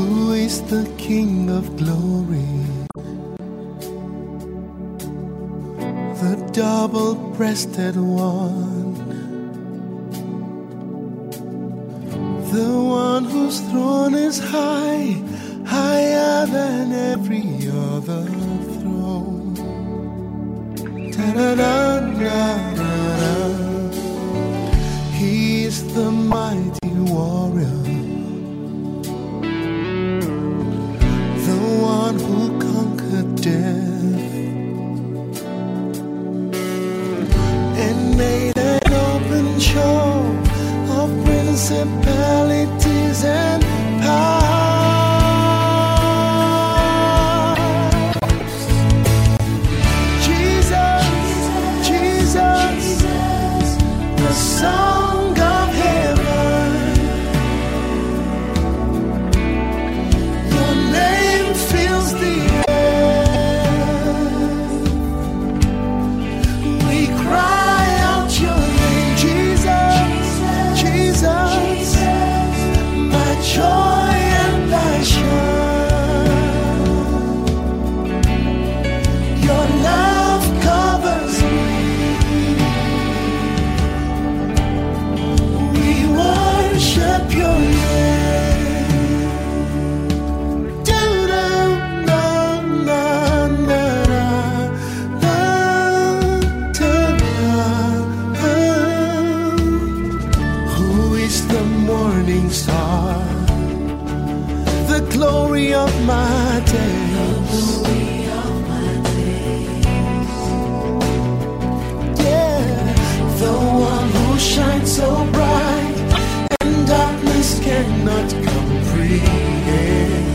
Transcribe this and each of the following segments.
Who is the King of glory? The double-breasted one, the one whose throne is high, higher than every other throne. Da-da-da-da-da-da. He is the mighty warrior, the one who conquered death and made an open show of principalities and powers. Jesus, Jesus, the song of heaven. Your name fills the earth. We cry out your name, Jesus, Jesus, my joy and passion. Your love covers me. We worship your name. Who is the morning star, the glory of my days? Yeah, the one who shines so bright and darkness cannot comprehend.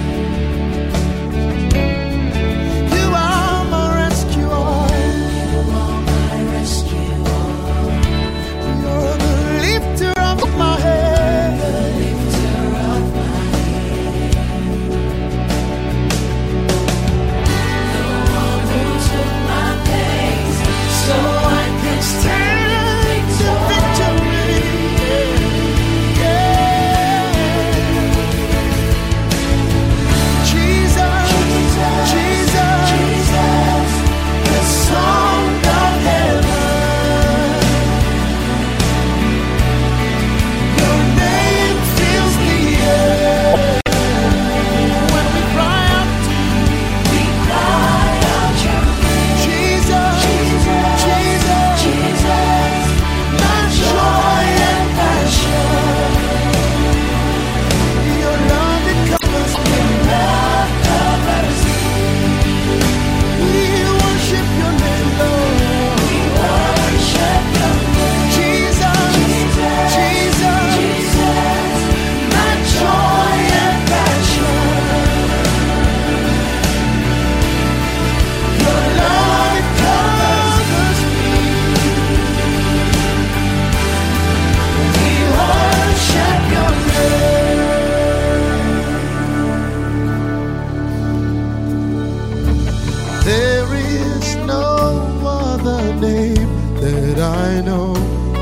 You are my rescuer. You're the lifter of my head. So I can stand the victory. Jesus, Jesus, the song of heaven. Your name fills the air. When we cry out to you, Jesus, Jesus, my joy and passion. Your love, it covers me. We worship your name, Lord. Jesus, Jesus, my joy and passion. Your love, it covers me. We worship your name. There is no other name that I know.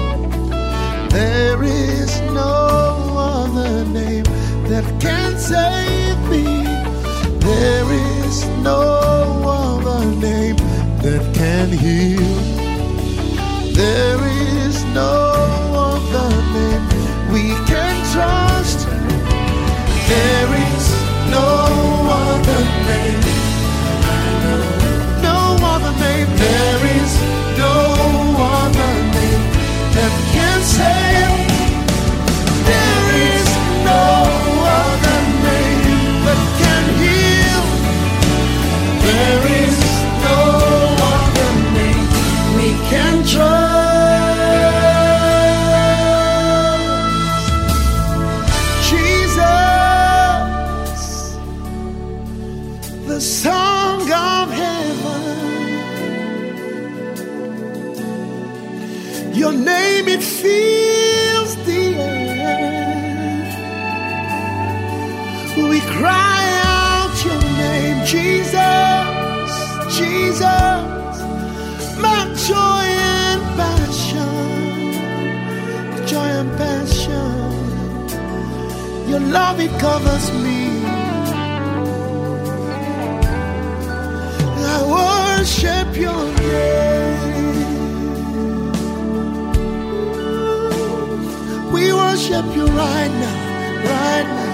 There is no other name that can save me. There is no other name that can heal. There is no other name we can trust. There is no other name. No other name. There is no other name that can save. There is no other name that can heal. There is no other name we can trust. Jesus, the song of heaven. Your name, it fills the earth. We cry out your name, Jesus, Jesus, my joy and passion. Joy and passion. Your love, it covers me. worship your name. We worship you right now, right now.